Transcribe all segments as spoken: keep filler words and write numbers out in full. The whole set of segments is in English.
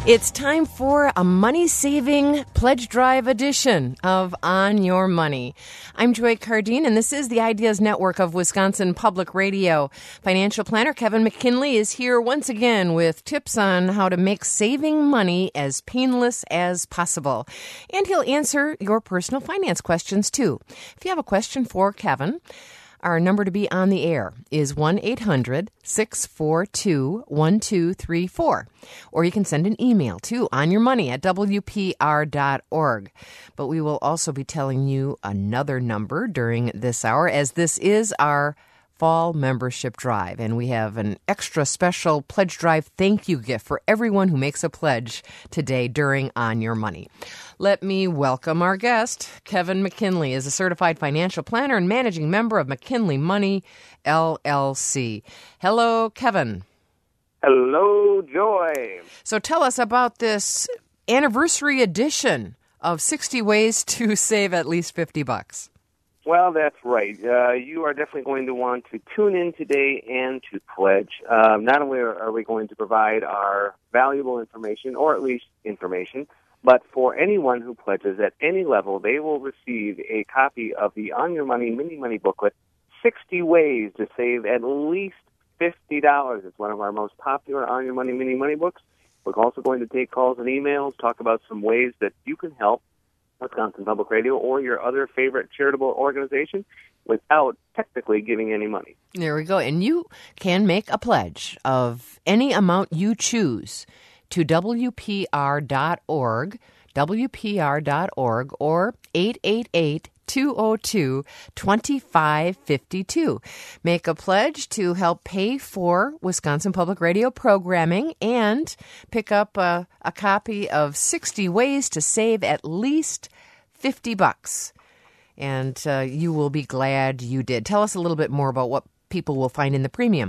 It's time for a money-saving pledge drive edition of On Your Money. I'm Joy Cardine, and this is the Ideas Network of Wisconsin Public Radio. Financial planner Kevin McKinley is here once again with tips on how to make saving money as painless as possible. And he'll answer your personal finance questions, too. If you have a question for Kevin, our number to be on the air is one eight hundred six four two one two three four. Or you can send an email to onyourmoney at w p r dot org. But we will also be telling you another number during this hour, as this is our fall membership drive, and we have an extra special pledge drive thank you gift for everyone who makes a pledge today during On Your Money. Let me welcome our guest. Kevin McKinley is a certified financial planner and managing member of McKinley Money, L L C. Hello, Kevin. Hello, Joy. So tell us about this anniversary edition of sixty Ways to Save at Least fifty bucks. Well, that's right. Uh, you are definitely going to want to tune in today and to pledge. Um, not only are we going to provide our valuable information, or at least information, but for anyone who pledges at any level, they will receive a copy of the On Your Money Mini Money booklet, sixty Ways to Save at Least fifty dollars. It's one of our most popular On Your Money Mini Money books. We're also going to take calls and emails, talk about some ways that you can help Wisconsin Public Radio or your other favorite charitable organization without technically giving any money. There we go. And you can make a pledge of any amount you choose to W P R dot org, W P R dot org, or eight eight eight, two oh two, two five five two. Make a pledge to help pay for Wisconsin Public Radio programming and pick up a, a copy of sixty Ways to Save at Least fifty bucks. And uh, you will be glad you did. Tell us a little bit more about what people will find in the premium.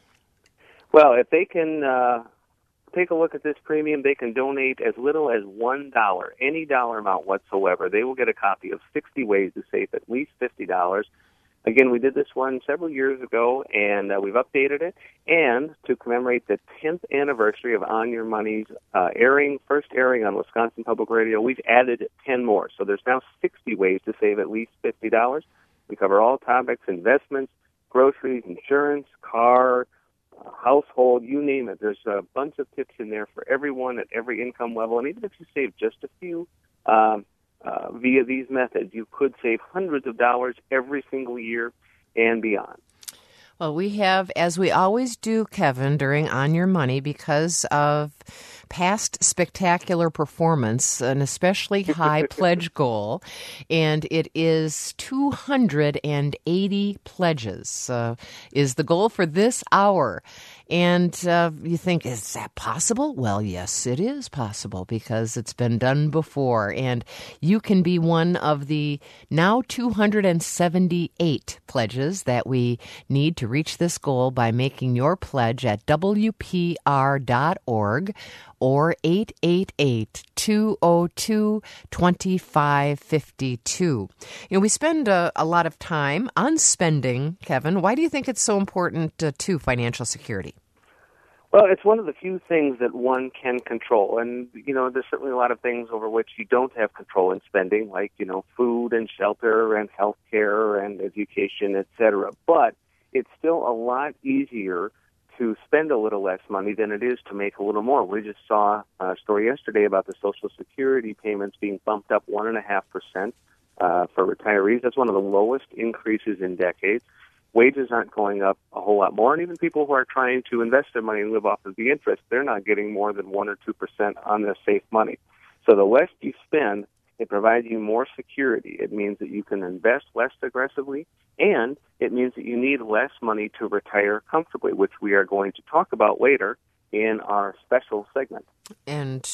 Well, if they can uh, take a look at this premium, they can donate as little as one dollar, any dollar amount whatsoever. They will get a copy of sixty Ways to Save at Least fifty dollars. Again, we did this one several years ago, and uh, we've updated it. And to commemorate the tenth anniversary of On Your Money's uh, airing, first airing on Wisconsin Public Radio, we've added ten more. So there's now sixty Ways to Save at Least fifty dollars. We cover all topics: investments, groceries, insurance, car, uh, household, you name it. There's a bunch of tips in there for everyone at every income level. And even if you save just a few, um, Uh, via these methods, you could save hundreds of dollars every single year and beyond. Well, we have, as we always do, Kevin, during On Your Money, because of past spectacular performance, an especially high pledge goal, and it is two hundred eighty pledges uh, is the goal for this hour. And uh, you think, is that possible? Well, yes, it is possible because it's been done before. And you can be one of the now two hundred seventy-eight pledges that we need to reach this goal by making your pledge at W P R dot org or eight eight eight, two oh two, two five five two. You know, we spend a, a lot of time on spending, Kevin. Why do you think it's so important uh, to financial security? Well, it's one of the few things that one can control. And, you know, there's certainly a lot of things over which you don't have control in spending, like, you know, food and shelter and health care and education, et cetera. But it's still a lot easier to spend a little less money than it is to make a little more. We just saw a story yesterday about the Social Security payments being bumped up one point five percent uh, for retirees. That's one of the lowest increases in decades. Wages aren't going up a whole lot more, and even people who are trying to invest their money and live off of the interest, they're not getting more than one or two percent on their safe money. So the less you spend, it provides you more security. It means that you can invest less aggressively, and it means that you need less money to retire comfortably, which we are going to talk about later in our special segment. And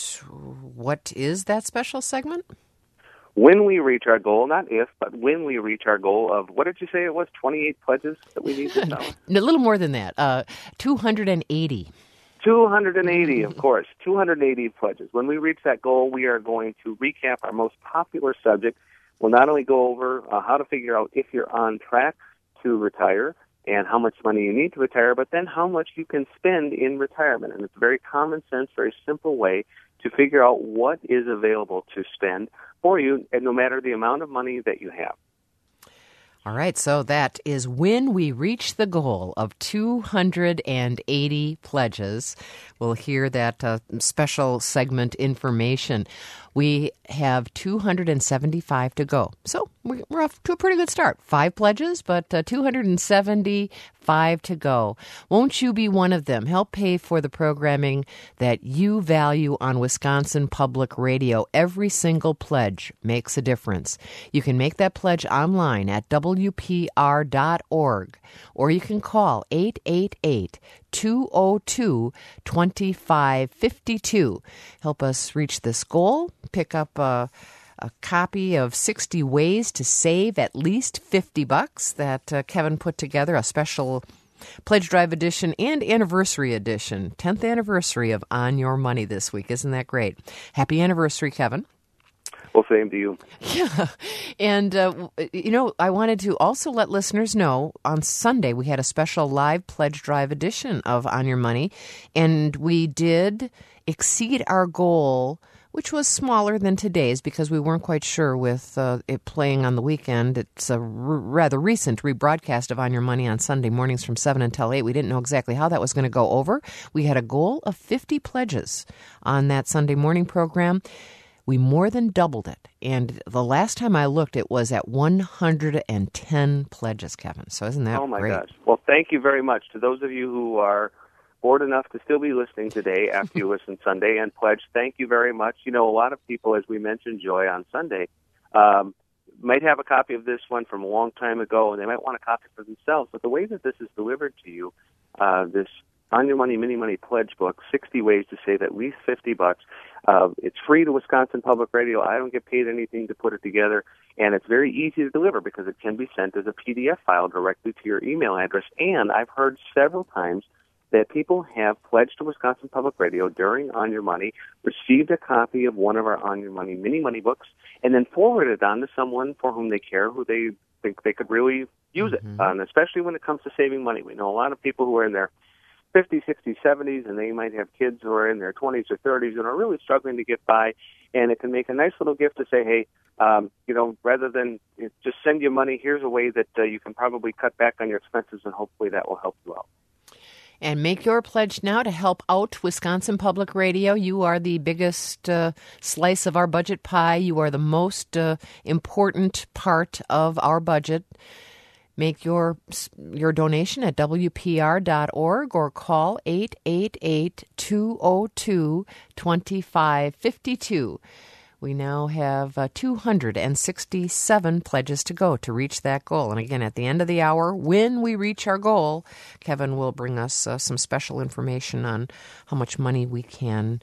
what is that special segment? When we reach our goal, not if, but when we reach our goal of, what did you say it was, twenty-eight pledges that we need this hour? A little more than that, uh, two hundred eighty. two hundred eighty, of course, two hundred eighty pledges. When we reach that goal, we are going to recap our most popular subject. We'll not only go over uh, how to figure out if you're on track to retire, and how much money you need to retire, but then how much you can spend in retirement. And it's a very common sense, very simple way to figure out what is available to spend for you, and no matter the amount of money that you have. All right, so that is when we reach the goal of two hundred eighty pledges. We'll hear that uh, special segment information. We have two hundred seventy-five to go. So we're off to a pretty good start. Five pledges, but uh, two hundred seventy-five to go. Won't you be one of them? Help pay for the programming that you value on Wisconsin Public Radio. Every single pledge makes a difference. You can make that pledge online at W P R dot org, or you can call eight eight eight, two oh two, two five five two. Help us reach this goal. Pick up a, a copy of sixty Ways to Save at Least fifty bucks that uh, Kevin put together, a special Pledge Drive edition and anniversary edition. tenth anniversary of On Your Money this week. Isn't that great? Happy anniversary, Kevin. Well, same to you. Yeah. And, uh, you know, I wanted to also let listeners know on Sunday we had a special live Pledge Drive edition of On Your Money, and we did exceed our goal, which was smaller than today's because we weren't quite sure with uh, it playing on the weekend. It's a r- rather recent rebroadcast of On Your Money on Sunday mornings from seven until eight. We didn't know exactly how that was going to go over. We had a goal of fifty pledges on that Sunday morning program. We more than doubled it. And the last time I looked, it was at one hundred ten pledges, Kevin. So isn't that great? Oh, my gosh. Well, thank you very much to those of you who are bored enough to still be listening today after you listen Sunday and pledge. Thank you very much. You know, a lot of people, as we mentioned, Joy, on Sunday, um, might have a copy of this one from a long time ago, and they might want a copy for themselves. But the way that this is delivered to you, uh, this On Your Money Mini Money Pledge book, sixty Ways to Save at Least fifty bucks. Uh, it's free to Wisconsin Public Radio. I don't get paid anything to put it together, and it's very easy to deliver because it can be sent as a P D F file directly to your email address. And I've heard several times that people have pledged to Wisconsin Public Radio during On Your Money, received a copy of one of our On Your Money Mini Money books, and then forwarded it on to someone for whom they care, who they think they could really use it, Mm-hmm. um, especially when it comes to saving money. We know a lot of people who are in their fifties, sixties, seventies, and they might have kids who are in their twenties or thirties and are really struggling to get by, and it can make a nice little gift to say, hey, um, you know, rather than just send you money, here's a way that uh, you can probably cut back on your expenses, and hopefully that will help you out. And make your pledge now to help out Wisconsin Public Radio. You are the biggest uh, slice of our budget pie. You are the most uh, important part of our budget. Make your your donation at W P R dot org or call eight eight eight, two oh two, two five five two. We now have uh, two hundred sixty-seven pledges to go to reach that goal. And again, at the end of the hour, when we reach our goal, Kevin will bring us uh, some special information on how much money we can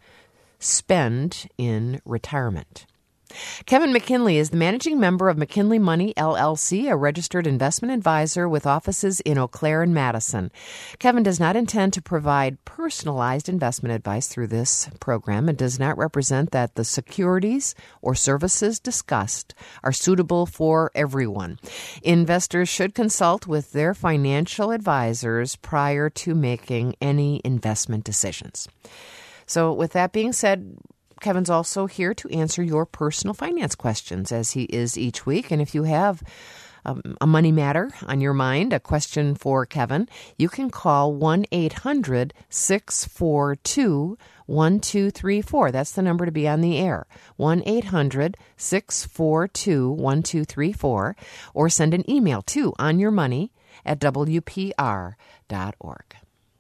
spend in retirement. Kevin McKinley is the managing member of McKinley Money, L L C, a registered investment advisor with offices in Eau Claire and Madison. Kevin does not intend to provide personalized investment advice through this program and does not represent that the securities or services discussed are suitable for everyone. Investors should consult with their financial advisors prior to making any investment decisions. So with that being said, Kevin's also here to answer your personal finance questions, as he is each week. And if you have um, a money matter on your mind, a question for Kevin, you can call one eight hundred, six four two, one two three four. That's the number to be on the air, one eight hundred, six four two, one two three four, or send an email to onyourmoney at W P R dot org.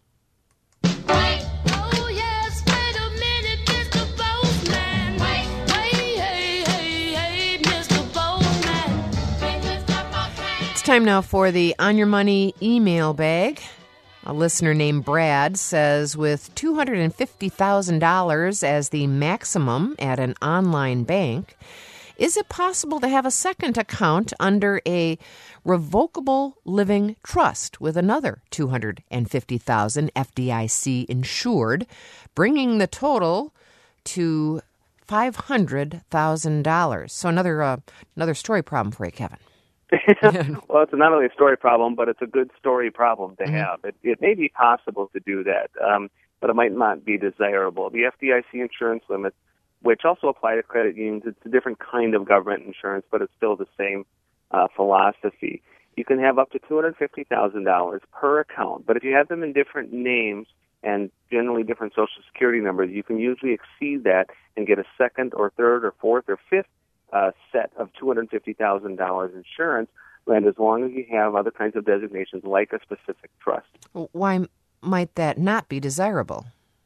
Time now for the On Your Money email bag. A listener named Brad says, with two hundred fifty thousand dollars as the maximum at an online bank, is it possible to have a second account under a revocable living trust with another two hundred fifty thousand dollars F D I C insured, bringing the total to five hundred thousand dollars? So another uh, another story problem for you, Kevin. Well, it's not only a story problem, but it's a good story problem to Mm-hmm. have. It, it may be possible to do that, um, but it might not be desirable. The F D I C insurance limits, which also apply to credit unions, it's a different kind of government insurance, but it's still the same uh, philosophy. You can have up to two hundred fifty thousand dollars per account, but if you have them in different names and generally different Social Security numbers, you can usually exceed that and get a second or third or fourth or fifth uh, set of two hundred fifty thousand dollars insurance, and as long as you have other kinds of designations like a specific trust. Why might that not be desirable?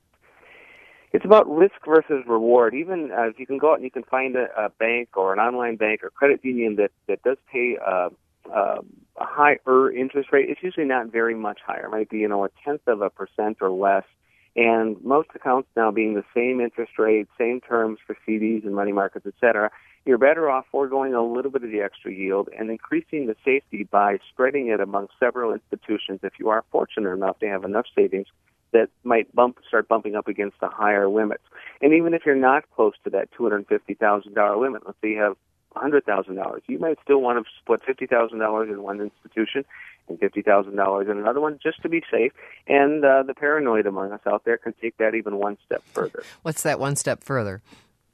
It's about risk versus reward. Even uh, if you can go out and you can find a, a bank or an online bank or credit union that, that does pay uh, uh, a higher interest rate, it's usually not very much higher. It might be, you know, a tenth of a percent or less. And most accounts now being the same interest rate, same terms for C Ds and money markets, et cetera, you're better off foregoing a little bit of the extra yield and increasing the safety by spreading it among several institutions if you are fortunate enough to have enough savings that might bump start bumping up against the higher limits. And even if you're not close to that two hundred fifty thousand dollars limit, let's say you have one hundred thousand dollars, you might still want to split fifty thousand dollars in one institution and fifty thousand dollars in another one just to be safe. And uh, the paranoid among us out there can take that even one step further. What's that one step further?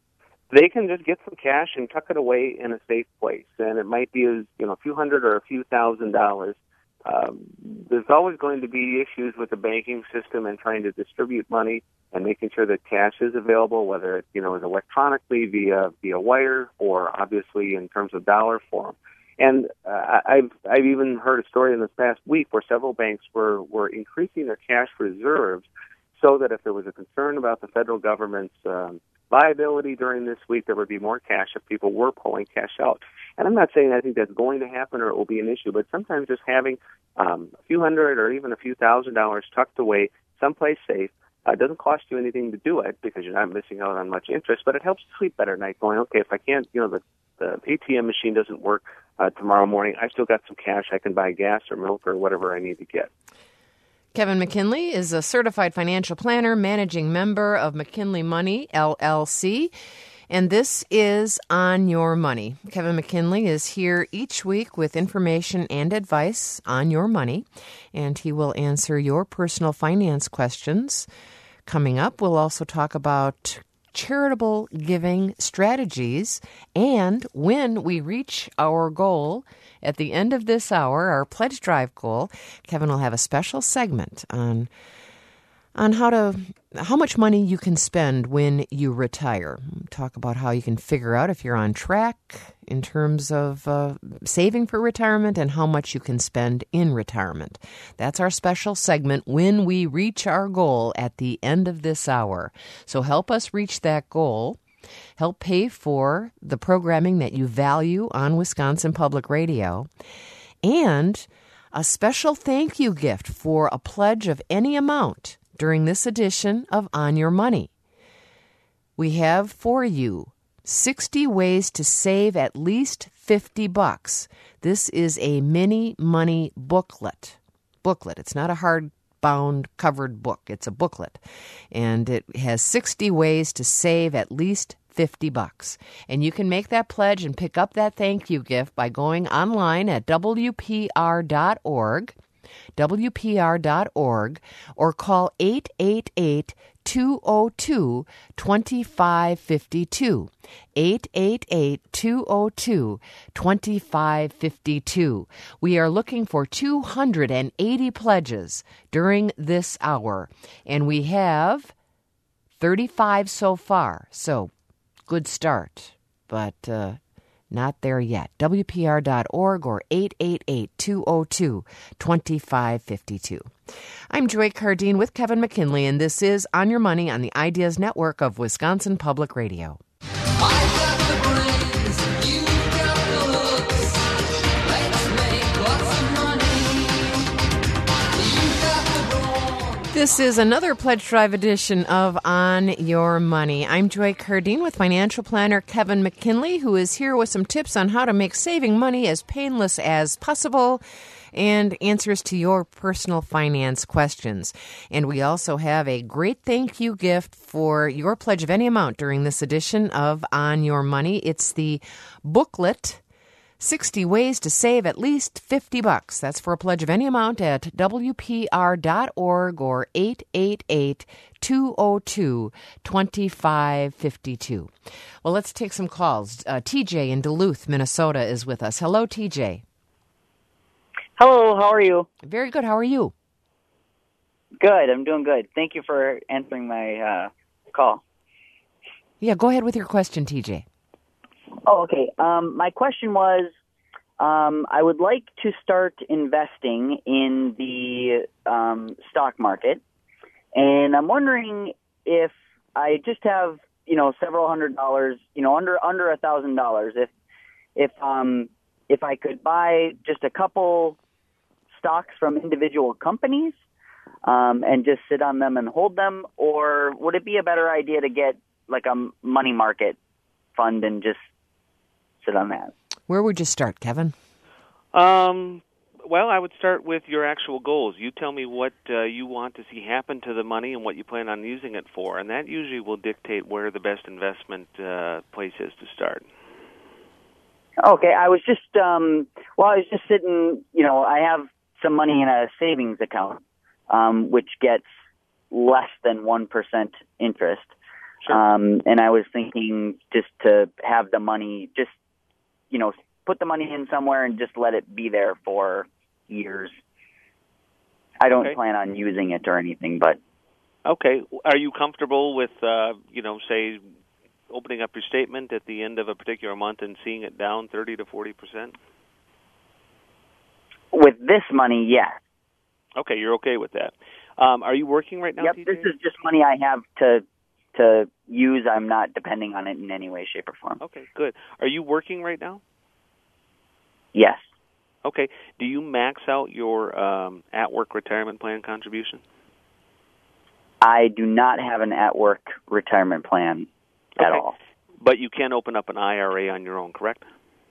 They can just get some cash and tuck it away in a safe place. And it might be, you know, a few hundred or a few thousand dollars. Um, there's always going to be issues with the banking system and trying to distribute money and making sure that cash is available, whether it, you know, is electronically via via wire or obviously in terms of dollar form. And uh, I've I've even heard a story in this past week where several banks were, were increasing their cash reserves so that if there was a concern about the federal government's um, liability during this week, there would be more cash if people were pulling cash out. And I'm not saying I think that's going to happen or it will be an issue, but sometimes just having um, a few hundred or even a few thousand dollars tucked away someplace safe uh, doesn't cost you anything to do it because you're not missing out on much interest, but it helps you sleep better at night going, okay, if I can't, you know, the, the A T M machine doesn't work uh, tomorrow morning, I've still got some cash. I can buy gas or milk or whatever I need to get. Kevin McKinley is a certified financial planner, managing member of McKinley Money, L L C, and this is On Your Money. Kevin McKinley is here each week with information and advice on your money, and he will answer your personal finance questions. Coming up, we'll also talk about charitable giving strategies, and when we reach our goal at the end of this hour, our pledge drive goal, Kevin will have a special segment on on how to how much money you can spend when you retire. Talk about how you can figure out if you're on track in terms of uh, saving for retirement and how much you can spend in retirement. That's our special segment when we reach our goal at the end of this hour. So help us reach that goal. Help pay for the programming that you value on Wisconsin Public Radio. And a special thank you gift for a pledge of any amount during this edition of On Your Money. We have for you sixty ways to save at least fifty bucks. This is a mini money booklet. Booklet. It's not a hardbound covered book. It's a booklet. And it has sixty ways to save at least fifty bucks. And you can make that pledge and pick up that thank you gift by going online at W P R dot org. W P R dot org, or call eight eight eight, two oh two, two five five two, eight eight eight, two oh two, two five five two. We are looking for two hundred eighty pledges during this hour, and we have thirty-five so far, so good start, but uh, not there yet. W P R dot org or eight eight eight, two oh two, two five five two. I'm Joy Cardine with Kevin McKinley, and this is On Your Money on the Ideas Network of Wisconsin Public Radio. I got the brains, you got the looks. Let's make lots of money. You got the brawn. This is another Pledge Drive edition of On Your Money. I'm Joy Cardine with financial planner Kevin McKinley, who is here with some tips on how to make saving money as painless as possible and answers to your personal finance questions. And we also have a great thank you gift for your pledge of any amount during this edition of On Your Money. It's the booklet sixty ways to save at least fifty bucks. That's for a pledge of any amount at W P R dot org or eight eight eight, two oh two, two five five two. Well, let's take some calls. Uh, T J in Duluth, Minnesota is with us. Hello, T J. Hello, how are you? Very good. How are you? Good, I'm doing good. Thank you for answering my uh, call. Yeah, go ahead with your question, T J. Oh, okay. Um, my question was, um, I would like to start investing in the um, stock market, and I'm wondering if I just have, you know, several hundred dollars, you know, under under a thousand dollars, if if um if I could buy just a couple stocks from individual companies. Um, and just sit on them and hold them, or would it be a better idea to get like a money market fund and just sit on that? Where would you start, Kevin? Um, well, I would start with your actual goals. You tell me what uh, you want to see happen to the money and what you plan on using it for, and that usually will dictate where the best investment uh, place is to start. Okay, I was just, um, well, I was just sitting, you know, I have some money in a savings account. Um, which gets less than one percent interest. Sure. Um, and I was thinking just to have the money, just, you know, put the money in somewhere and just let it be there for years. I don't Okay. plan on using it or anything, but. Okay. Are you comfortable with, uh, you know, say, opening up your statement at the end of a particular month and seeing it down thirty to forty percent? With this money, yes. Okay, you're okay with that. Um, are you working right now, Yep, T J? this is just money I have to to use. I'm not depending on it in any way, shape, or form. Okay, good. Are you working right now? Yes. Okay. Do you max out your um, at-work retirement plan contribution? I do not have an at-work retirement plan at Okay. all. But you can open up an I R A on your own, correct?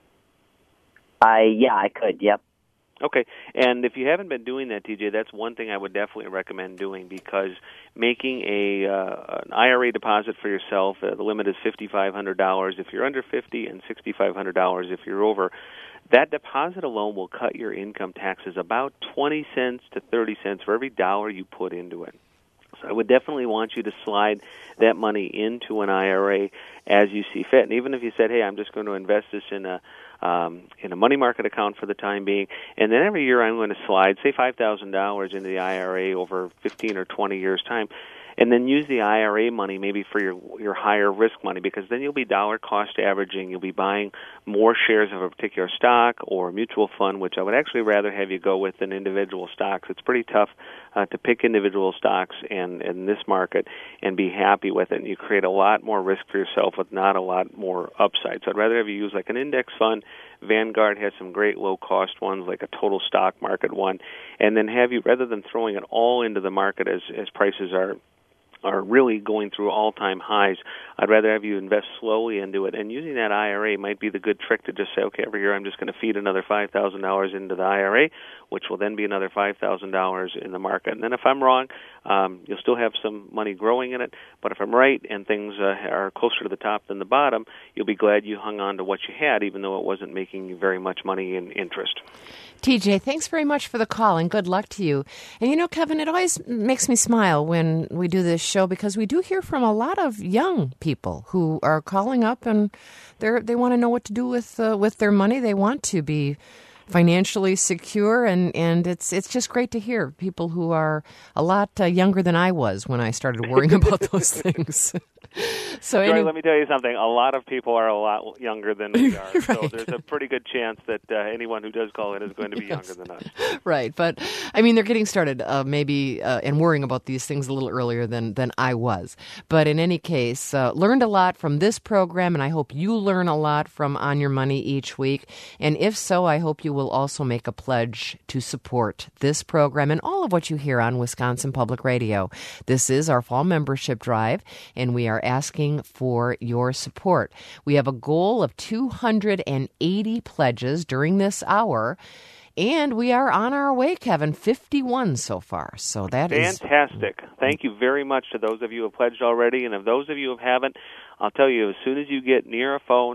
I yeah, I could. Yep. Okay, and if you haven't been doing that, T J, that's one thing I would definitely recommend doing, because making a uh, an I R A deposit for yourself, uh, the limit is five thousand five hundred dollars if you're under fifty and six thousand five hundred dollars if you're over. That deposit alone will cut your income taxes about twenty cents to thirty cents for every dollar you put into it. So I would definitely want you to slide that money into an I R A as you see fit. And even if you said, hey, I'm just going to invest this in a um, in a money market account for the time being, and then every year I'm going to slide, say, five thousand dollars into the I R A over fifteen or twenty years' time, and then use the I R A money maybe for your your higher risk money, because then you'll be dollar cost averaging. You'll be buying more shares of a particular stock or mutual fund, which I would actually rather have you go with than individual stocks. It's pretty tough uh, to pick individual stocks and in this market and be happy with it. And you create a lot more risk for yourself with not a lot more upside. So I'd rather have you use like an index fund. Vanguard has some great low-cost ones, like a total stock market one, and then have you, rather than throwing it all into the market as, as prices are are really going through all-time highs, I'd rather have you invest slowly into it. And using that I R A might be the good trick to just say, okay, every year I'm just going to feed another five thousand dollars into the I R A, which will then be another five thousand dollars in the market. And then if I'm wrong, um, you'll still have some money growing in it. But if I'm right and things uh, are closer to the top than the bottom, you'll be glad you hung on to what you had, even though it wasn't making you very much money in interest. T J, thanks very much for the call, and good luck to you. And you know, Kevin, it always makes me smile when we do this show, because we do hear from a lot of young people who are calling up, and they they want to know what to do with uh, with their money. They want to be financially secure, and, and it's it's just great to hear people who are a lot uh, younger than I was when I started worrying about those things. So Joy, any- let me tell you something. A lot of people are a lot younger than we are, Right. so there's a pretty good chance that uh, anyone who does call in is going to be Yes. younger than us. Right, but I mean, they're getting started uh, maybe uh, and worrying about these things a little earlier than, than I was. But in any case, uh, learned a lot from this program, and I hope you learn a lot from On Your Money each week. And if so, I hope you will also make a pledge to support this program and all of what you hear on Wisconsin Public Radio. This is our fall membership drive, and we are asking for your support. We have a goal of two hundred eighty pledges during this hour, and we are on our way, Kevin, fifty-one so far. So that is Fantastic. Thank you very much to those of you who have pledged already, and of those of you who haven't, I'll tell you, as soon as you get near a phone,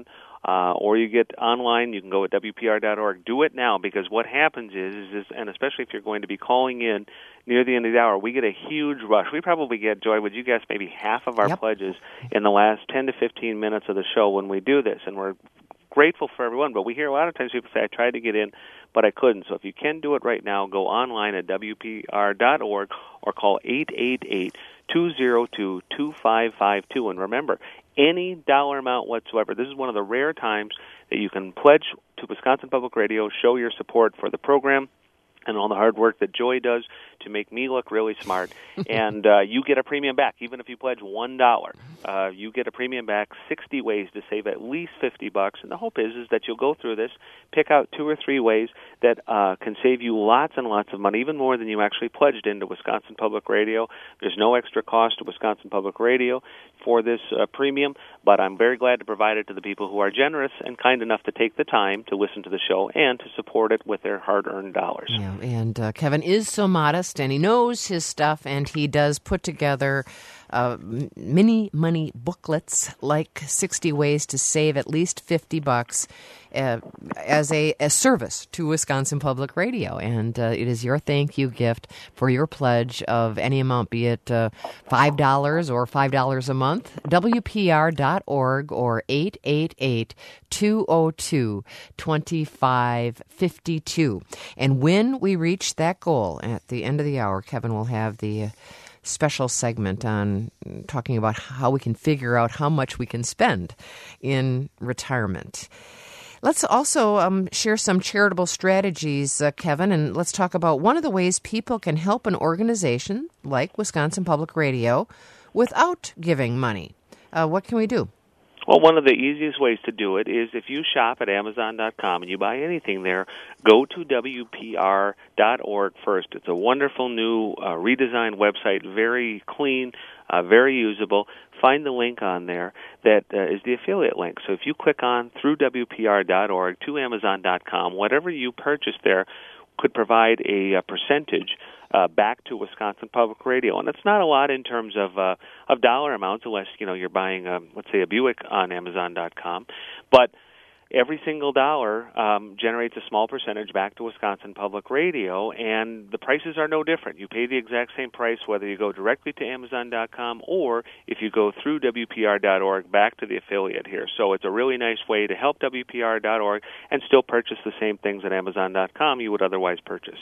Uh, or you get online, you can go at W P R dot org. Do it now, because what happens is, is, is, and especially if you're going to be calling in near the end of the hour, we get a huge rush. We probably get, Joy, would you guess, maybe half of our Yep. pledges in the last ten to fifteen minutes of the show when we do this, and we're grateful for everyone. But we hear a lot of times people say, I tried to get in, but I couldn't. So if you can do it right now, go online at W P R dot org or call eight eight eight, two zero two, two five five two. And remember, any dollar amount whatsoever. This is one of the rare times that you can pledge to Wisconsin Public Radio, show your support for the program and all the hard work that Joy does to make me look really smart. And uh, you get a premium back, even if you pledge one dollar. Uh, you get a premium back, sixty ways to save at least fifty bucks. And the hope is, is that you'll go through this, pick out two or three ways that uh, can save you lots and lots of money, even more than you actually pledged into Wisconsin Public Radio. There's no extra cost to Wisconsin Public Radio for this uh, premium, but I'm very glad to provide it to the people who are generous and kind enough to take the time to listen to the show and to support it with their hard-earned dollars. Yeah, and uh, Kevin is so modest, and he knows his stuff, and he does put together uh, mini money booklets like sixty ways to save at least fifty bucks uh, as a, a service to Wisconsin Public Radio. And uh, it is your thank you gift for your pledge of any amount, be it uh, five dollars or five dollars a month. W P R dot org or eight eight eight, two oh two, two five five two. And when we reach that goal at the end of the hour, Kevin will have the uh, special segment on talking about how we can figure out how much we can spend in retirement. Let's also um, share some charitable strategies, uh, Kevin, and let's talk about one of the ways people can help an organization like Wisconsin Public Radio without giving money. Uh, what can we do? Well, one of the easiest ways to do it is if you shop at Amazon dot com and you buy anything there, go to W P R dot org first. It's a wonderful new uh, redesigned website, very clean, uh, very usable. Find the link on there that uh, is the affiliate link. So if you click on through W P R dot org to Amazon dot com, whatever you purchase there could provide a, a percentage uh, back to Wisconsin Public Radio, and it's not a lot in terms of uh, of dollar amounts, unless you know you're buying, a, let's say, a Buick on Amazon dot com. But every single dollar um, generates a small percentage back to Wisconsin Public Radio, and the prices are no different. You pay the exact same price whether you go directly to Amazon dot com or if you go through W P R dot org back to the affiliate here. So it's a really nice way to help W P R dot org and still purchase the same things at Amazon dot com you would otherwise purchase.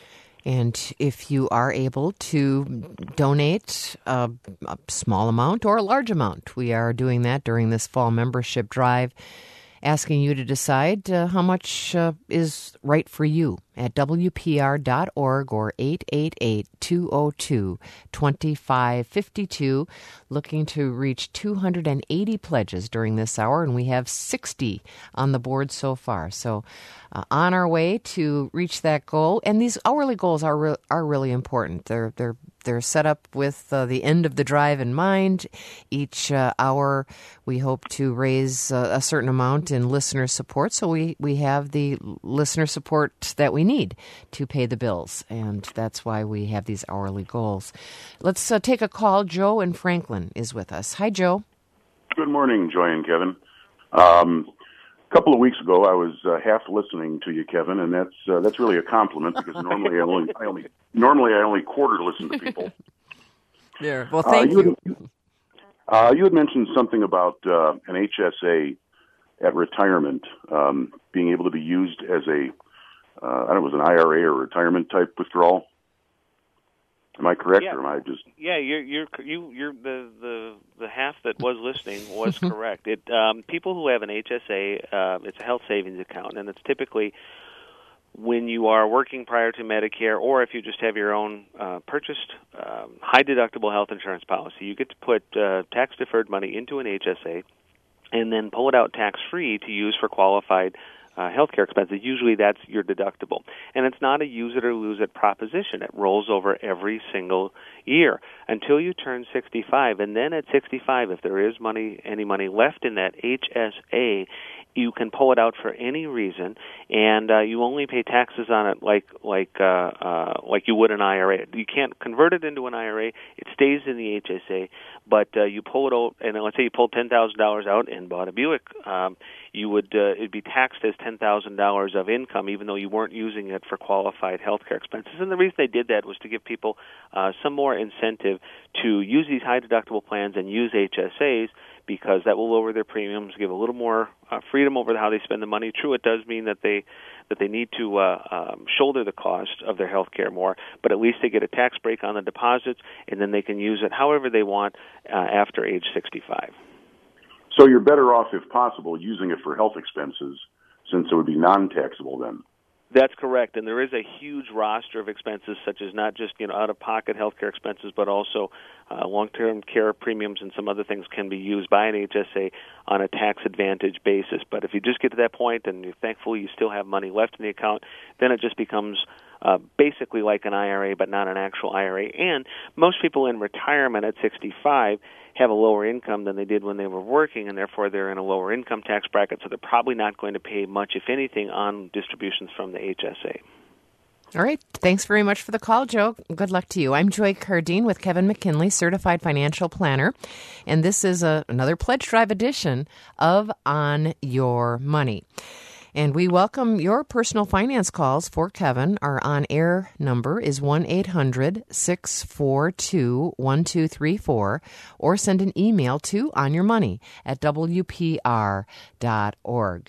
And if you are able to donate a, a small amount or a large amount, we are doing that during this fall membership drive, asking you to decide uh, how much uh, is right for you at W P R dot org or eight eight eight, two oh two, two five five two. Looking to reach two hundred eighty pledges during this hour, and we have sixty on the board so far. So uh, on our way to reach that goal. And these hourly goals are re- are really important. They're they're They're set up with uh, the end of the drive in mind. Each uh, hour, we hope to raise uh, a certain amount in listener support, so we, we have the listener support that we need to pay the bills, and that's why we have these hourly goals. Let's uh, take a call. Joe in Franklin is with us. Hi, Joe. Good morning, Joy and Kevin. Um, a couple of weeks ago, I was uh, half listening to you, Kevin, and that's uh, that's really a compliment because normally I only I only normally I only quarter listen to people. There. Well, thank uh, you. you. You, uh, you had mentioned something about uh, an H S A at retirement um, being able to be used as a uh, I don't know, it was an I R A or retirement type withdrawal. Am I correct, Yeah. or am I just? Yeah, you're you're you you're the the the half that was listening was correct. It um, people who have an H S A, uh, it's a health savings account, and it's typically when you are working prior to Medicare, or if you just have your own uh, purchased um, high deductible health insurance policy, you get to put uh, tax deferred money into an H S A, and then pull it out tax free to use for qualified Uh, healthcare expenses. Usually that's your deductible. And it's not a use it or lose it proposition. It rolls over every single year until you turn sixty-five. And then at sixty-five, if there is money, any money left in that H S A, You can pull it out for any reason, and uh, you only pay taxes on it like like uh, uh, like you would an I R A. You can't convert it into an I R A. It stays in the H S A, but uh, you pull it out, and let's say you pulled ten thousand dollars out and bought a Buick. Um, you would uh, it'd be taxed as ten thousand dollars of income, even though you weren't using it for qualified health care expenses. And the reason they did that was to give people uh, some more incentive to use these high deductible plans and use H S As, because that will lower their premiums, give a little more uh, freedom over how they spend the money. True, it does mean that they that they need to uh, um, shoulder the cost of their health care more, but at least they get a tax break on the deposits, and then they can use it however they want uh, after age sixty-five. So you're better off, if possible, using it for health expenses, since it would be non-taxable then. That's correct, and there is a huge roster of expenses, such as not just you know out-of-pocket healthcare expenses, but also uh, long-term care premiums and some other things can be used by an H S A on a tax-advantage basis. But if you just get to that point, and you're thankful you still have money left in the account, then it just becomes uh, basically like an I R A, but not an actual I R A. And most people in retirement at sixty-five have a lower income than they did when they were working, and therefore they're in a lower income tax bracket, so they're probably not going to pay much, if anything, on distributions from the H S A. All right. Thanks very much for the call, Joe. Good luck to you. I'm Joy Cardine with Kevin McKinley, Certified Financial Planner, and this is a, another Pledge Drive edition of On Your Money. And we welcome your personal finance calls for Kevin. Our on-air number is one eight hundred six four two one two three four, or send an email to onyourmoney at w p r dot org.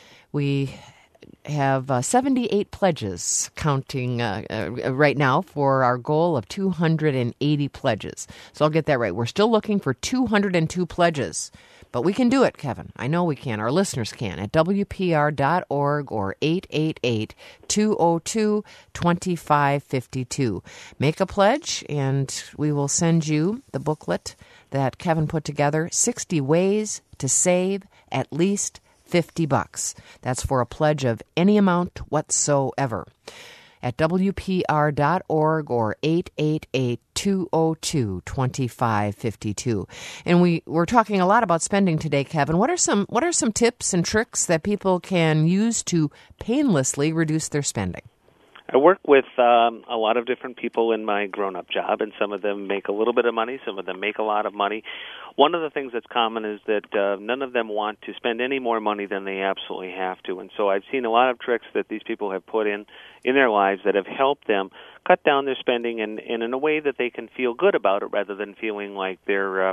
We have uh, seventy-eight pledges counting uh, uh, right now for our goal of two hundred eighty pledges. So I'll get that right. We're still looking for two hundred two pledges. But we can do it, Kevin. I know we can. Our listeners can at w p r dot org or eight eight eight, two oh two, two five five two. Make a pledge, and we will send you the booklet that Kevin put together, sixty ways to save at least fifty bucks. That's for a pledge of any amount whatsoever. At w p r dot org or eight eight eight, two oh two, two five five two. And we, we're talking a lot about spending today, Kevin. What are some what are some tips and tricks that people can use to painlessly reduce their spending? I work with um, a lot of different people in my grown-up job, and some of them make a little bit of money, some of them make a lot of money. One of the things that's common is that uh, none of them want to spend any more money than they absolutely have to. And so I've seen a lot of tricks that these people have put in in their lives that have helped them cut down their spending and, and in a way that they can feel good about it rather than feeling like they're uh,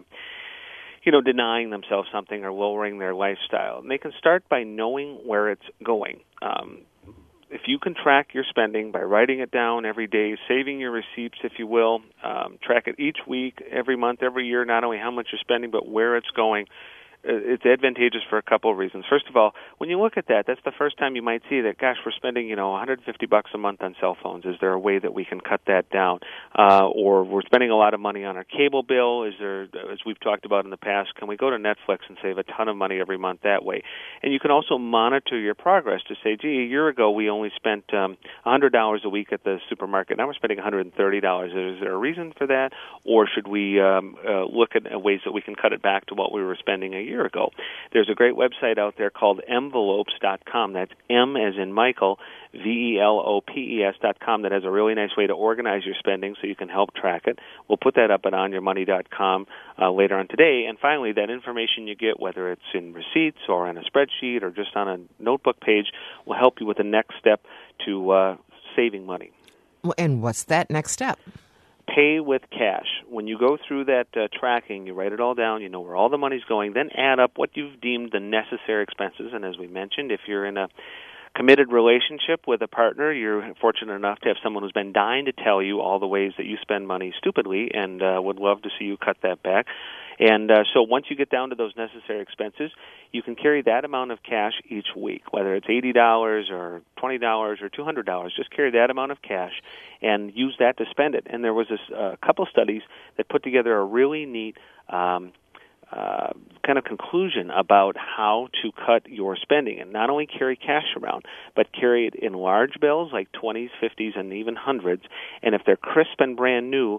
you know, denying themselves something or lowering their lifestyle. And they can start by knowing where it's going. Um, If you can track your spending by writing it down every day, saving your receipts, if you will, um, track it each week, every month, every year, not only how much you're spending, but where it's going, it's advantageous for a couple of reasons. First of all, when you look at that, that's the first time you might see that, gosh, we're spending, you know, one hundred fifty bucks a month on cell phones. Is there a way that we can cut that down? Uh, or we're spending a lot of money on our cable bill. Is there, as we've talked about in the past, can we go to Netflix and save a ton of money every month that way? And you can also monitor your progress to say, gee, a year ago we only spent um, one hundred dollars a week at the supermarket. Now we're spending one hundred thirty dollars. Is there a reason for that? Or should we um, uh, look at ways that we can cut it back to what we were spending a year ago? There's a great website out there called envelopes dot com. That's M as in Michael, V E L O P E S dot com, that has a really nice way to organize your spending so you can help track it. We'll put that up at on your money dot com uh, later on today. And finally, that information you get, whether it's in receipts or on a spreadsheet or just on a notebook page, will help you with the next step to uh, saving money. And what's that next step? Pay with cash. When you go through that uh, tracking, you write it all down, you know where all the money's going, then add up what you've deemed the necessary expenses. And as we mentioned, if you're in a committed relationship with a partner, you're fortunate enough to have someone who's been dying to tell you all the ways that you spend money stupidly and uh, would love to see you cut that back. And uh, so once you get down to those necessary expenses, you can carry that amount of cash each week, whether it's eighty dollars or twenty dollars or two hundred dollars. Just carry that amount of cash and use that to spend it. And there was a uh, couple studies that put together a really neat um, uh, kind of conclusion about how to cut your spending. And not only carry cash around, but carry it in large bills like twenties, fifties, and even hundreds. And if they're crisp and brand new,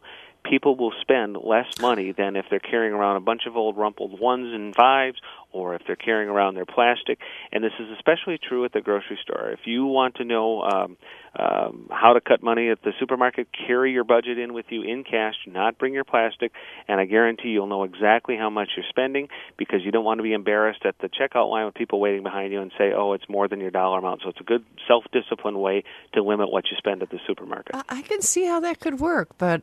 people will spend less money than if they're carrying around a bunch of old rumpled ones and fives, or if they're carrying around their plastic. And this is especially true at the grocery store. If you want to know um, um, how to cut money at the supermarket, carry your budget in with you in cash, do not bring your plastic, and I guarantee you'll know exactly how much you're spending, because you don't want to be embarrassed at the checkout line with people waiting behind you and say, oh, it's more than your dollar amount. So it's a good self-disciplined way to limit what you spend at the supermarket. I can see how that could work, but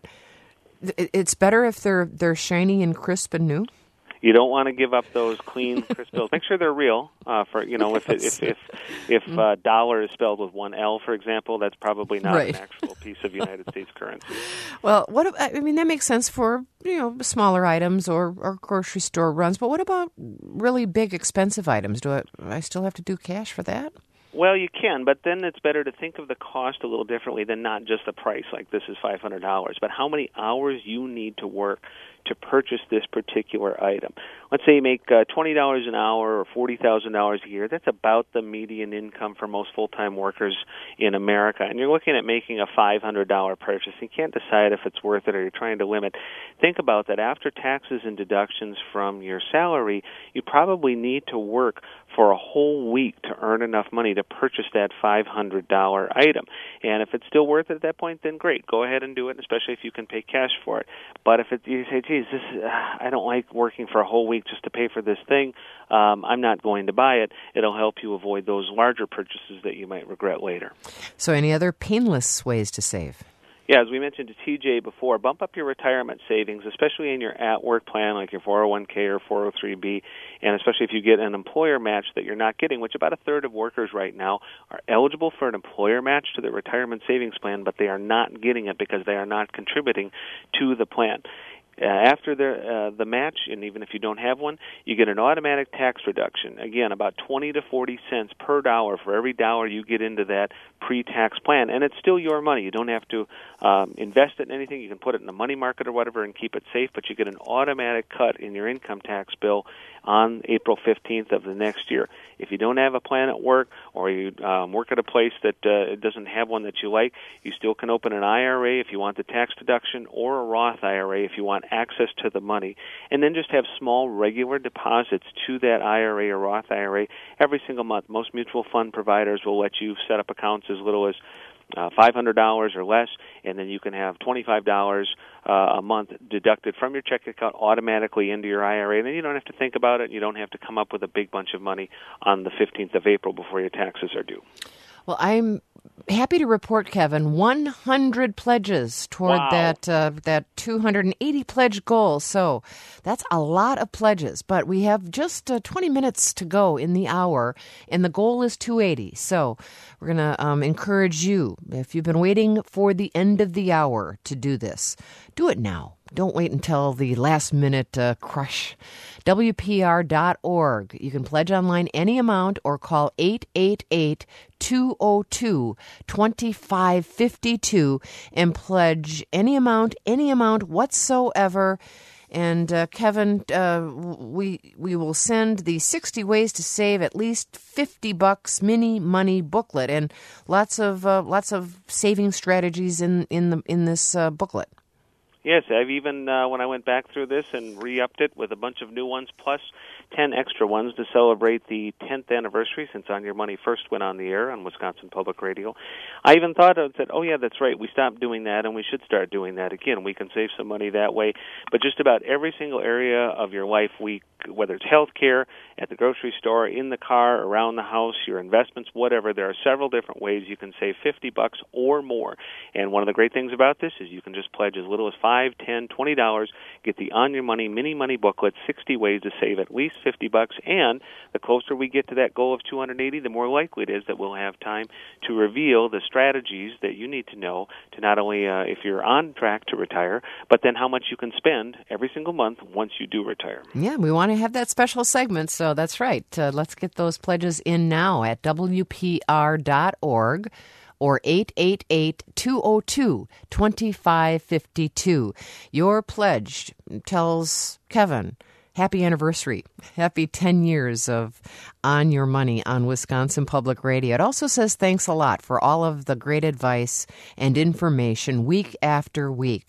it's better if they're they're shiny and crisp and new. You don't want to give up those clean, crisp bills. Make sure they're real. Uh, for you know, if it, if if if uh, dollar is spelled with one L, for example, that's probably not right. an actual piece of United States currency. Well, what I mean that makes sense for you know smaller items or, or grocery store runs. But what about really big, expensive items? Do I, do I still have to do cash for that? Well, you can, but then it's better to think of the cost a little differently than not just the price, like this is five hundred dollars, but how many hours you need to work to purchase this particular item. Let's say you make uh, twenty dollars an hour or forty thousand dollars a year. That's about the median income for most full-time workers in America. And you're looking at making a five hundred dollars purchase. You can't decide if it's worth it or you're trying to limit. Think about that. After taxes and deductions from your salary, you probably need to work for a whole week to earn enough money to purchase that five hundred dollars item. And if it's still worth it at that point, then great. Go ahead and do it, especially if you can pay cash for it. But if it, you say, geez, this, uh, I don't like working for a whole week just to pay for this thing, um, I'm not going to buy it, it'll help you avoid those larger purchases that you might regret later. So any other painless ways to save? Yeah, as we mentioned to T J before, bump up your retirement savings, especially in your at-work plan like your four oh one k or four oh three b, and especially if you get an employer match that you're not getting, which about a third of workers right now are eligible for an employer match to their retirement savings plan, but they are not getting it because they are not contributing to the plan. Uh, after the uh, the match, and even if you don't have one, you get an automatic tax reduction. Again, about twenty to forty cents per dollar for every dollar you get into that pre-tax plan, and it's still your money. You don't have to um, invest it in anything. You can put it in a money market or whatever and keep it safe, but you get an automatic cut in your income tax bill on April fifteenth of the next year. If you don't have a plan at work, or you um, work at a place that uh, doesn't have one that you like, you still can open an I R A if you want the tax deduction, or a Roth I R A if you want access to the money, and then just have small regular deposits to that I R A or Roth I R A every single month. Most mutual fund providers will let you set up accounts as little as Uh, five hundred dollars or less, and then you can have twenty-five dollars uh, a month deducted from your checking account automatically into your I R A. And then you don't have to think about it. You don't have to come up with a big bunch of money on the fifteenth of April before your taxes are due. Well, I'm happy to report, Kevin, one hundred pledges toward Wow. that uh, that two hundred eighty pledge goal. So that's a lot of pledges, but we have just uh, twenty minutes to go in the hour, and the goal is two eighty. So we're going to um, encourage you, if you've been waiting for the end of the hour to do this, do it now. Don't wait until the last minute uh, crush. W P R dot org. You can pledge online any amount or call eight eight eight, two oh two, two five five two and pledge any amount, any amount whatsoever. And uh, Kevin, uh, we we will send the sixty ways to save at least fifty bucks mini money booklet, and lots of uh, lots of saving strategies in in the in this uh, booklet. Yes, I've even, uh, when I went back through this and re-upped it with a bunch of new ones, plus ten extra ones to celebrate the tenth anniversary since On Your Money first went on the air on Wisconsin Public Radio. I even thought and said, oh, yeah, that's right, we stopped doing that, and we should start doing that again. We can save some money that way. But just about every single area of your life, we, whether it's health care, at the grocery store, in the car, around the house, your investments, whatever, there are several different ways you can save fifty bucks or more. And one of the great things about this is you can just pledge as little as five, ten, twenty dollars, get the On Your Money mini money booklet, sixty ways to save at least fifty bucks, and the closer we get to that goal of two hundred eighty, the more likely it is that we'll have time to reveal the strategies that you need to know to not only uh, if you're on track to retire, but then how much you can spend every single month once you do retire. Yeah, we want to have that special segment, so that's right. Uh, let's get those pledges in now at W P R dot org. or eight eight eight, two oh two, two five five two. Your pledge tells Kevin, happy anniversary. Happy ten years of On Your Money on Wisconsin Public Radio. It also says thanks a lot for all of the great advice and information week after week.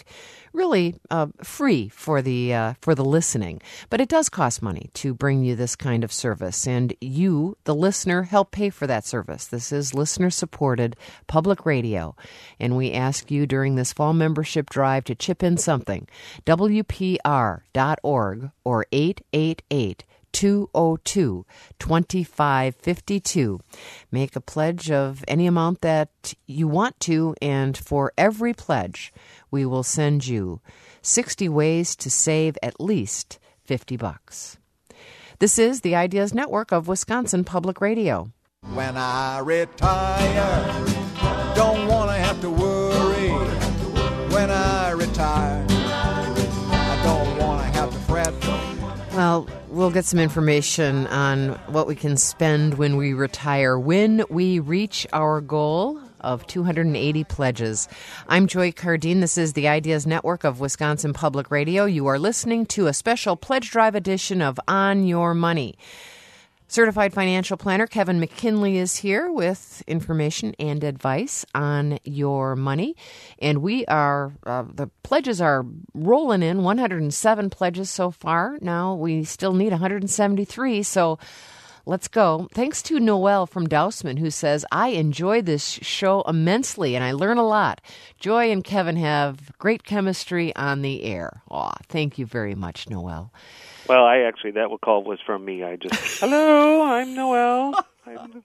really uh, free for the uh, for the listening. But it does cost money to bring you this kind of service, and you, the listener, help pay for that service. This is listener-supported public radio, and we ask you during this fall membership drive to chip in something. W P R dot org or eight eight eight, two oh two, two five five two. Make a pledge of any amount that you want to, and for every pledge, we will send you sixty ways to save at least fifty bucks. This is the Ideas Network of Wisconsin Public Radio. When I retire, don't want to have to worry. When I retire, I don't want to have to fret. Well, we'll get some information on what we can spend when we retire, when we reach our goal of two hundred eighty pledges. I'm Joy Cardine. This is the Ideas Network of Wisconsin Public Radio. You are listening to a special pledge drive edition of On Your Money. Certified financial planner Kevin McKinley is here with information and advice on your money. And we are, uh, the pledges are rolling in, one hundred seven pledges so far. Now we still need one hundred seventy-three, so let's go. Thanks to Noelle from Dousman, who says, I enjoy this show immensely and I learn a lot. Joy and Kevin have great chemistry on the air. Aw, thank you very much, Noelle. Well, I actually, that call was from me. I just, hello, I'm Noelle. I'm...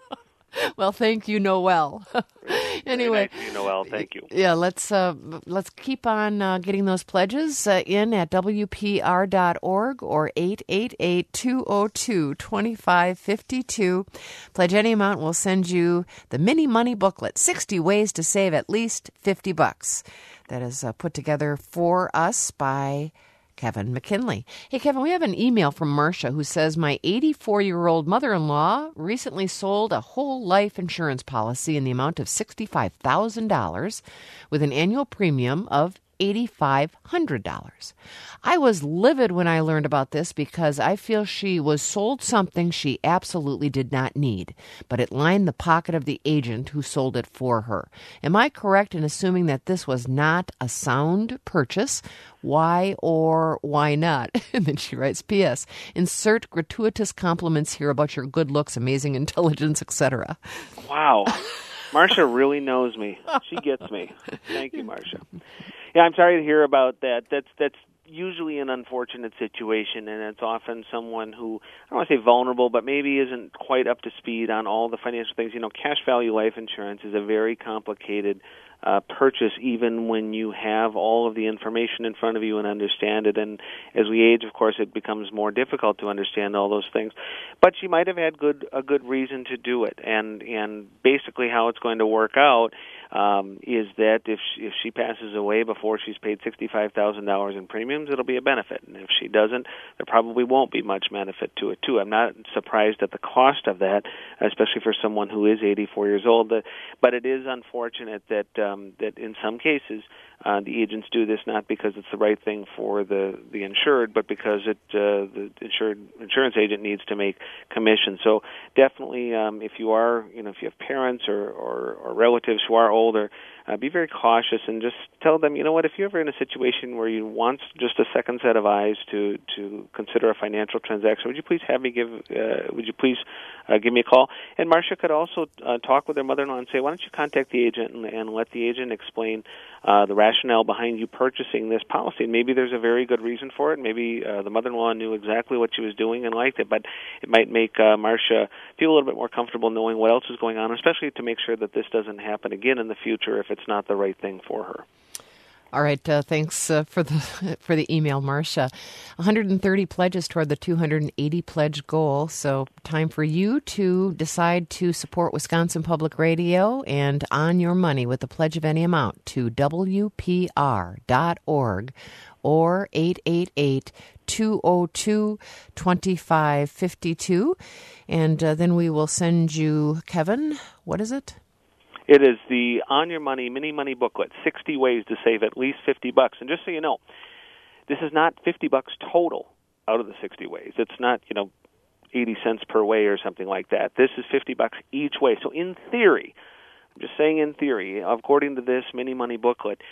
Well, thank you, Noelle. Anyway, nice to you, Noelle. Thank you. Yeah, let's uh, let's keep on uh, getting those pledges uh, in at W P R dot org or eight eight eight, two oh two, two five five two. Pledge any amount, we'll send you the mini money booklet, sixty ways to save at least fifty bucks. That is uh, put together for us by Kevin McKinley. Hey, Kevin, we have an email from Marcia who says, my eighty-four-year-old mother-in-law recently sold a whole life insurance policy in the amount of sixty-five thousand dollars with an annual premium of eight thousand five hundred dollars. I was livid when I learned about this because I feel she was sold something she absolutely did not need, but it lined the pocket of the agent who sold it for her. Am I correct in assuming that this was not a sound purchase? Why or why not? And then she writes, P S. Insert gratuitous compliments here about your good looks, amazing intelligence, et cetera. Wow. Marcia really knows me. She gets me. Thank you, Marcia. Yeah, I'm sorry to hear about that. That's that's usually an unfortunate situation, and it's often someone who, I don't want to say vulnerable, but maybe isn't quite up to speed on all the financial things. You know, cash value life insurance is a very complicated Uh, purchase, even when you have all of the information in front of you and understand it. And as we age, of course, it becomes more difficult to understand all those things. But she might have had good a good reason to do it. And and basically how it's going to work out um, is that if she, if she passes away before she's paid sixty-five thousand dollars in premiums, it'll be a benefit. And if she doesn't, there probably won't be much benefit to it, too. I'm not surprised at the cost of that, especially for someone who is eighty-four years old. But it is unfortunate that uh, Um, that in some cases uh, the agents do this not because it's the right thing for the, the insured, but because it uh, the insured insurance agent needs to make commission. So definitely, um, if you are, you know, if you have parents or, or, or relatives who are older, uh, be very cautious and just tell them, you know what, if you're ever in a situation where you want just a second set of eyes to, to consider a financial transaction, would you please have me give, uh, would you please uh, give me a call? And Marcia could also uh, talk with her mother-in-law and say, why don't you contact the agent and, and let the agent explain uh, the rationale behind you purchasing this policy. And maybe there's a very good reason for it. Maybe uh, the mother-in-law knew exactly what she was doing and liked it, but it might make uh, Marcia feel a little bit more comfortable knowing what else is going on, especially to make sure that this doesn't happen again in the future if it's not the right thing for her. All right, uh, thanks uh, for the for the email, Marcia. one hundred thirty pledges toward the two hundred eighty pledge goal. So time for you to decide to support Wisconsin Public Radio and On Your Money with a pledge of any amount to W P R dot org or eight eight eight, two oh two, two five five two. And uh, then we will send you, Kevin, what is it? It is the On Your Money mini money booklet, sixty ways to save at least fifty bucks. And just so you know, this is not fifty bucks total out of the sixty ways. It's not, you know, eighty cents per way or something like that. This is fifty bucks each way. So in theory, I'm just saying in theory, according to this mini money booklet,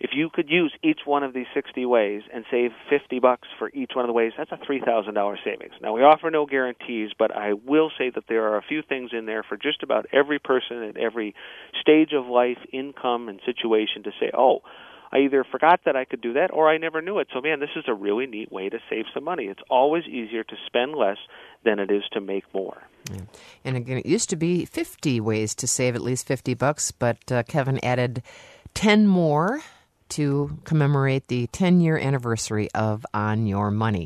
if you could use each one of these sixty ways and save fifty bucks for each one of the ways, that's a three thousand dollars savings. Now, we offer no guarantees, but I will say that there are a few things in there for just about every person at every stage of life, income, and situation to say, oh, I either forgot that I could do that or I never knew it. So, man, this is a really neat way to save some money. It's always easier to spend less than it is to make more. Yeah. And again, it used to be fifty ways to save at least fifty bucks, but uh, Kevin added ten more to commemorate the ten-year anniversary of On Your Money.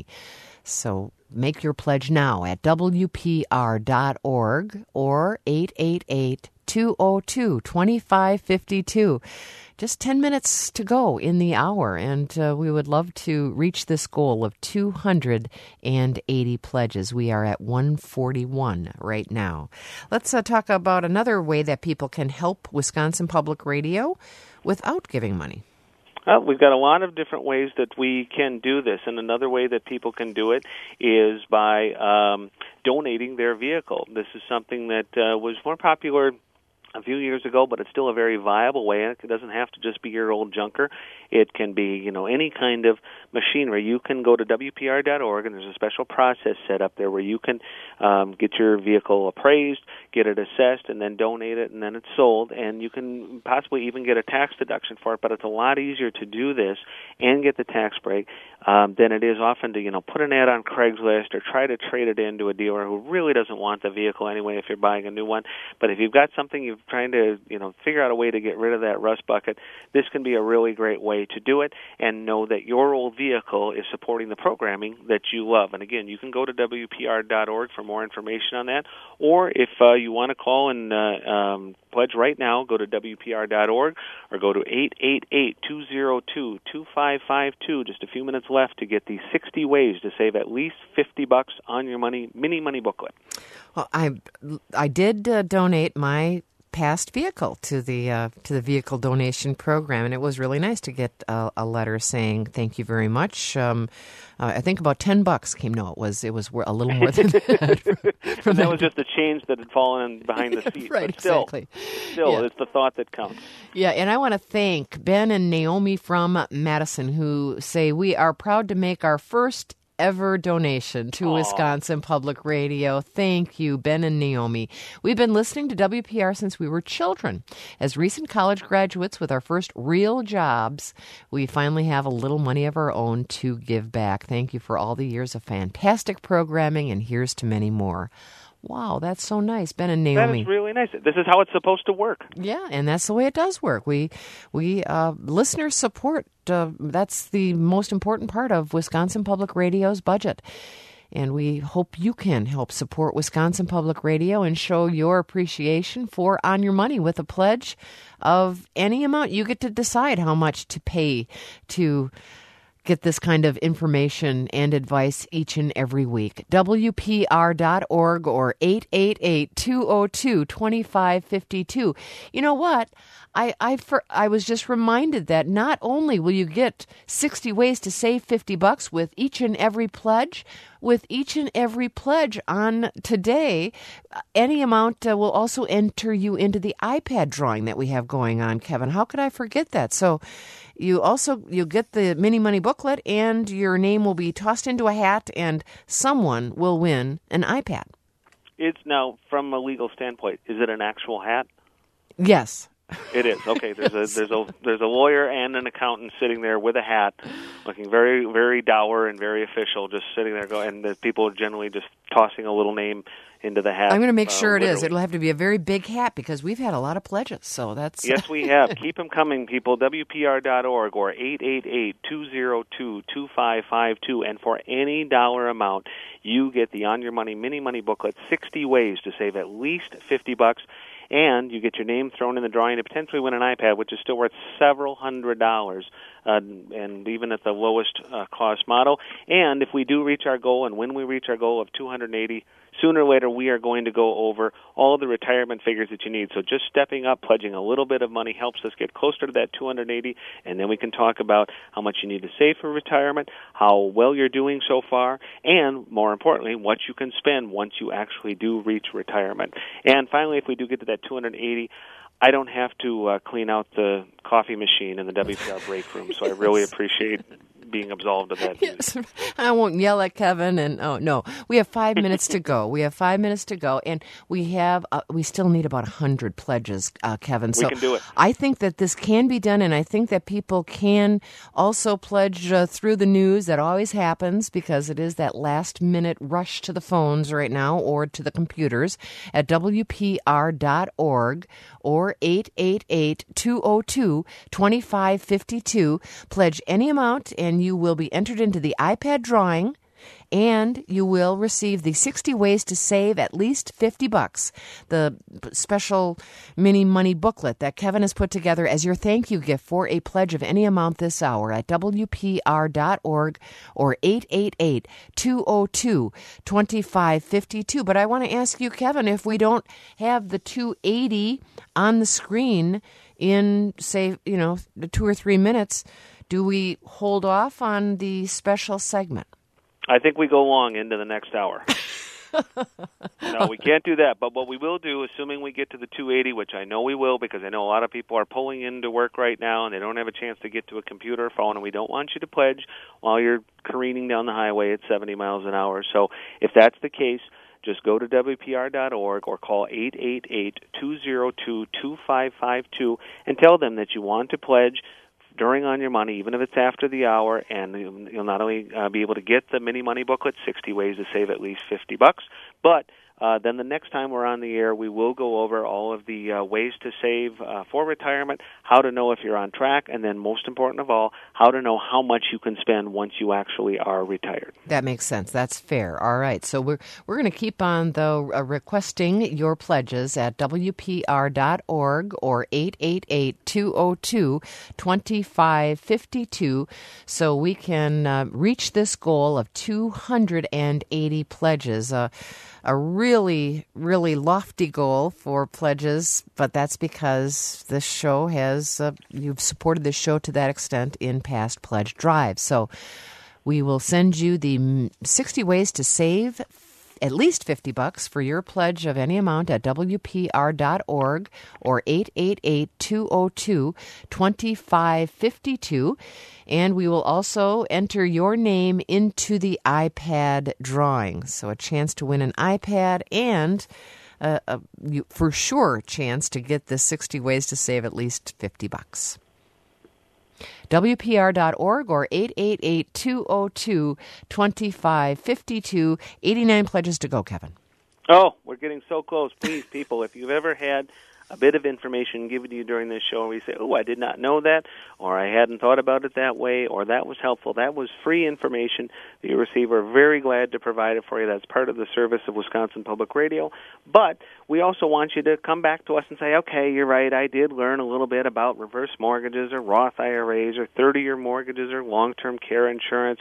So make your pledge now at W P R dot org or eight eight eight, two oh two, two five five two. Just ten minutes to go in the hour, and uh, we would love to reach this goal of two hundred eighty pledges. We are at one forty-one right now. Let's uh, talk about another way that people can help Wisconsin Public Radio without giving money. Well, we've got a lot of different ways that we can do this, and another way that people can do it is by um, donating their vehicle. This is something that uh, was more popular a few years ago, but it's still a very viable way. It doesn't have to just be your old junker. It can be, you know, any kind of machinery. You can go to W P R dot org, and there's a special process set up there where you can um, get your vehicle appraised, get it assessed, and then donate it, and then it's sold. And you can possibly even get a tax deduction for it, but it's a lot easier to do this and get the tax break um, than it is often to, you know, put an ad on Craigslist or try to trade it into a dealer who really doesn't want the vehicle anyway if you're buying a new one. But if you've got something you're trying to, you know, figure out a way to get rid of that rust bucket, this can be a really great way to do it and know that your old vehicle is supporting the programming that you love. And again, you can go to W P R dot org for more information on that, or if uh, you want to call and uh, um, pledge right now, go to W P R dot org or go to eight eight eight, two oh two, two five five two. Just a few minutes left to get the sixty ways to save at least fifty bucks on your money mini money booklet. Well, I I did uh, donate my past vehicle to the uh, to the vehicle donation program, and it was really nice to get a, a letter saying thank you very much. Um, uh, I think about ten bucks came. No, it was it was a little more than that. And that was just the change that had fallen behind the seat. Right, but still, exactly. Still, Yeah. it's the thought that counts. Yeah, and I want to thank Ben and Naomi from Madison, who say we are proud to make our first ever donation to Aww. Wisconsin Public Radio. Thank you, Ben and Naomi. We've been listening to W P R since we were children. As recent college graduates with our first real jobs, we finally have a little money of our own to give back. Thank you for all the years of fantastic programming, and here's to many more. Wow, that's so nice, Ben and Naomi. That is really nice. This is how it's supposed to work. Yeah, and that's the way it does work. We, we uh, listener support, uh, that's the most important part of Wisconsin Public Radio's budget. And we hope you can help support Wisconsin Public Radio and show your appreciation for On Your Money with a pledge of any amount. You get to decide how much to pay to get this kind of information and advice each and every week. W P R dot org or eight eight eight, two oh two, two five five two. You know what? I I, for, I was just reminded that not only will you get sixty ways to save fifty bucks with each and every pledge, with each and every pledge on today, any amount uh, will also enter you into the iPad drawing that we have going on, Kevin. How could I forget that? So you also, you'll get the mini money booklet, and your name will be tossed into a hat, and someone will win an iPad. It's now, from a legal standpoint, is it an actual hat? Yes. It is. Okay, there's a there's a there's a lawyer and an accountant sitting there with a hat, looking very very dour and very official, just sitting there going, and the people are generally just tossing a little name into the hat. I'm going to make uh, sure it is. literally. It'll have to be a very big hat because we've had a lot of pledges. So that's Yes, we have. Keep them coming, people. W P R dot org or eight eight eight, two oh two, two five five two. And for any dollar amount, you get the On Your Money mini money booklet, sixty ways to save at least fifty bucks. And you get your name thrown in the drawing to potentially win an iPad, which is still worth several hundred dollars, uh, and even at the lowest uh, cost model. And if we do reach our goal, and when we reach our goal of two hundred eighty, sooner or later we are going to go over all the retirement figures that you need. So just stepping up, pledging a little bit of money helps us get closer to that two hundred eighty, and then we can talk about how much you need to save for retirement, how well you're doing so far, and more importantly, what you can spend once you actually do reach retirement. And finally, if we do get to that two hundred eighty, I don't have to uh, clean out the coffee machine in the W P R break room, so I really appreciate being absolved of that. Yes. I won't yell at Kevin. And oh no, we have five minutes to go. We have five minutes to go, and we have uh, we still need about a hundred pledges, uh, Kevin. So we can do it. I think that this can be done, and I think that people can also pledge uh, through the news. That always happens because it is that last minute rush to the phones right now or to the computers at W P R dot org or eight eight eight, two oh two, two five five two. Pledge any amount, and you will be entered into the iPad drawing, and you will receive the sixty ways to save at least fifty bucks, the special mini money booklet that Kevin has put together as your thank you gift for a pledge of any amount this hour at W P R dot org or eight eight eight, two oh two, two five five two. But I want to ask you, Kevin, if we don't have the two eighty on the screen in, say, you know, the two or three minutes, do we hold off on the special segment? I think we go long into the next hour. No, we can't do that. But what we will do, assuming we get to the two eighty, which I know we will because I know a lot of people are pulling into work right now and they don't have a chance to get to a computer or phone, and we don't want you to pledge while you're careening down the highway at seventy miles an hour. So if that's the case, just go to W P R dot org or call eight eight eight, two oh two, two five five two and tell them that you want to pledge during On Your Money, even if it's after the hour, and you'll not only uh, be able to get the mini money booklet, sixty ways to save at least fifty bucks, but uh, then the next time we're on the air, we will go over all of the uh, ways to save uh, for retirement, how to know if you're on track, and then most important of all, how to know how much you can spend once you actually are retired. That makes sense. That's fair. All right. So we're we're going to keep on, though, uh, requesting your pledges at W P R dot org or eight eight eight, two oh two, two five five two so we can uh, reach this goal of two hundred eighty pledges. Uh, a really, really lofty goal for pledges, but that's because this show has, uh, you've supported this show to that extent in past pledge drives. So we will send you the sixty ways to save at least fifty bucks for your pledge of any amount at W P R dot org or eight eight eight, two oh two, two five five two. And we will also enter your name into the iPad drawing. So a chance to win an iPad and a, a you, for sure chance to get the sixty ways to save at least fifty bucks. W P R dot org or eight eight eight, two oh two, two five five two. eighty-nine pledges to go, Kevin. Oh, we're getting so close. Please, people, if you've ever had a bit of information given to you during this show where you say, oh, I did not know that, or I hadn't thought about it that way, or that was helpful, that was free information that you receive. We're very glad to provide it for you. That's part of the service of Wisconsin Public Radio. But we also want you to come back to us and say, okay, you're right, I did learn a little bit about reverse mortgages or Roth I R As or thirty-year mortgages or long-term care insurance,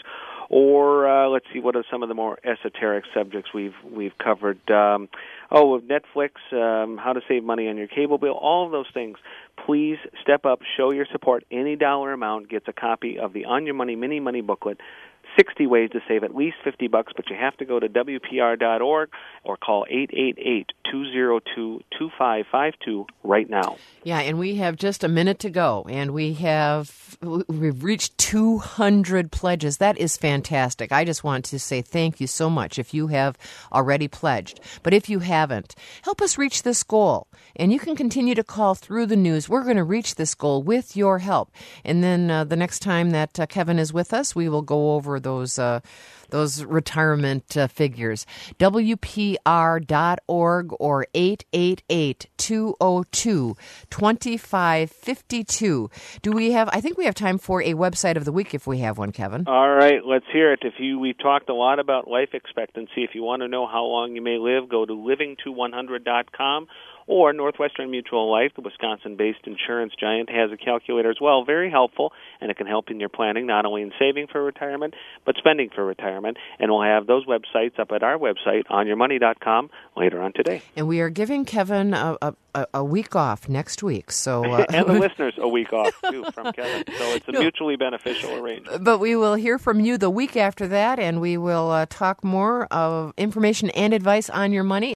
or uh, let's see, what are some of the more esoteric subjects we've we've covered? Um, oh, Netflix, um, how to save money on your cable bill, all of those things. Please step up, show your support. Any dollar amount gets a copy of the On Your Money mini money booklet. sixty ways to save at least fifty bucks, but you have to go to W P R dot org or call eight eight eight, two oh two, two five five two right now. Yeah, and we have just a minute to go, and we have we've reached two hundred pledges. That is fantastic. I just want to say thank you so much if you have already pledged. But if you haven't, help us reach this goal. And you can continue to call through the news. We're going to reach this goal with your help. And then uh, the next time that uh, Kevin is with us, we will go over those uh, those retirement uh, figures. W P R dot org or eight eight eight, two oh two, two five five two. Do we have, I think we have time for a website of the week if we have one, Kevin. All right, let's hear it. If you, we've talked a lot about life expectancy. If you want to know how long you may live, go to living to one hundred dot com. Or Northwestern Mutual Life, the Wisconsin-based insurance giant, has a calculator as well. Very helpful, and it can help in your planning, not only in saving for retirement, but spending for retirement. And we'll have those websites up at our website, on your money dot com, later on today. And we are giving Kevin a, a, a week off next week. So uh, and the listeners a week off, too, from Kevin. So it's a no. mutually beneficial arrangement. But we will hear from you the week after that, and we will uh, talk more of information and advice on your money.